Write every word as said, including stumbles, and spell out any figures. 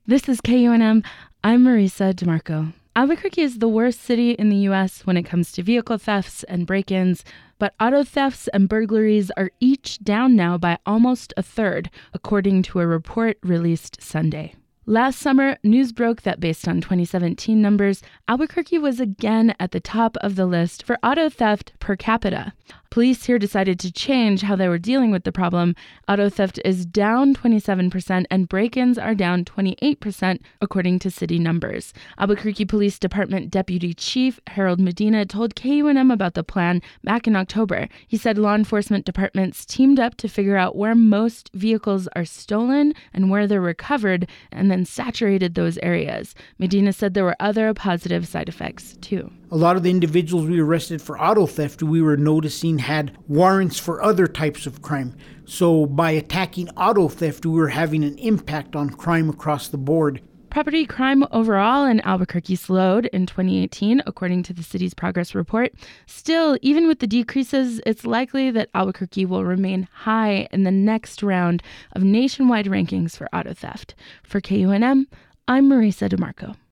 This is K U N M. I'm Marisa DeMarco. Albuquerque is the worst city in the U S when it comes to vehicle thefts and break-ins, but auto thefts and burglaries are each down now by almost a third, according to a report released Sunday. Last summer, news broke that based on twenty seventeen numbers, Albuquerque was again at the top of the list for auto theft per capita. Police here decided to change how they were dealing with the problem. Auto theft is down twenty-seven percent and break-ins are down twenty-eight percent, according to city numbers. Albuquerque Police Department Deputy Chief Harold Medina told K U N M about the plan back in October. He said law enforcement departments teamed up to figure out where most vehicles are stolen and where they're recovered, and then saturated those areas. Medina said there were other positive side effects, too. A lot of the individuals we arrested for auto theft we were noticing had warrants for other types of crime. So by attacking auto theft, we were having an impact on crime across the board. Property crime overall in Albuquerque slowed in twenty eighteen, according to the city's progress report. Still, even with the decreases, it's likely that Albuquerque will remain high in the next round of nationwide rankings for auto theft. For K U N M, I'm Marisa DeMarco.